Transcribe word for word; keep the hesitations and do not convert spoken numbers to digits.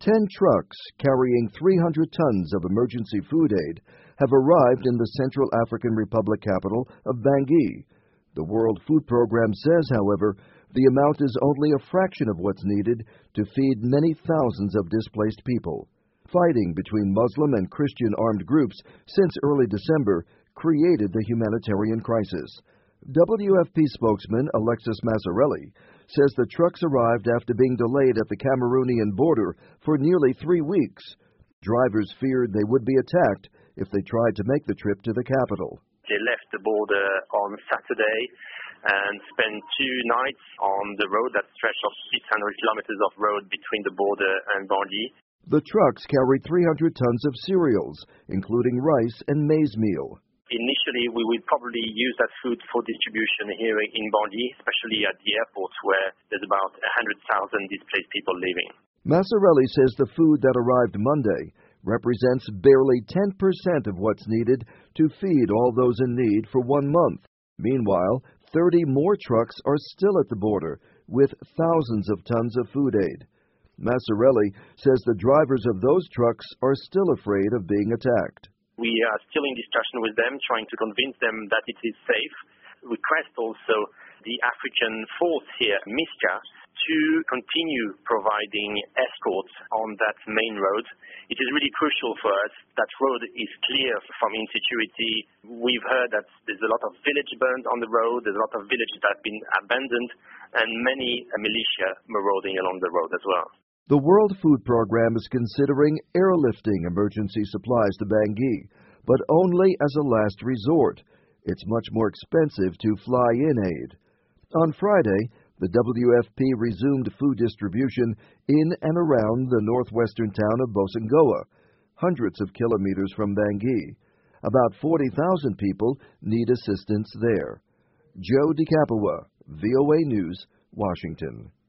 Ten trucks carrying three hundred tons of emergency food aid have arrived in the Central African Republic capital of Bangui. The World Food Program says, however, the amount is only a fraction of what's needed to feed many thousands of displaced people. Fighting between Muslim and Christian armed groups since early December created the humanitarian crisis. W F P spokesman Alexis Massarelli says the trucks arrived after being delayed at the Cameroonian border for nearly three weeks. Drivers feared they would be attacked if they tried to make the trip to the capital. They left the border on Saturday and spent two nights on the road that stretch of six hundred kilometers of road between the border and Bangui. The trucks carried three hundred tons of cereals, including rice and maize meal. Initially, we will probably use that food for distribution here in Bangui, especially at the airport where there's about one hundred thousand displaced people living. Massarelli says the food that arrived Monday represents barely ten percent of what's needed to feed all those in need for one month. Meanwhile, thirty more trucks are still at the border with thousands of tons of food aid. Massarelli says the drivers of those trucks are still afraid of being attacked. We are still in discussion with them, trying to convince them that it is safe. Request also the African force here, MISCA, to continue providing escorts on that main road. It is really crucial for us that road is clear from insecurity. We've heard that there's a lot of village burned on the road, there's a lot of villages that have been abandoned, and many militia marauding along the road as well. The World Food Program is considering airlifting emergency supplies to Bangui, but only as a last resort. It's much more expensive to fly in aid. On Friday, the W F P resumed food distribution in and around the northwestern town of Bosangoa, hundreds of kilometers from Bangui. About forty thousand people need assistance there. Joe DeCapua, V O A News, Washington.